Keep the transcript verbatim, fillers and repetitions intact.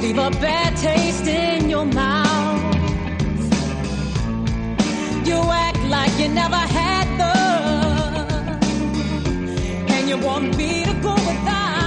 leave a bad taste in your mouth. You act like you never had love, and you want me to go without.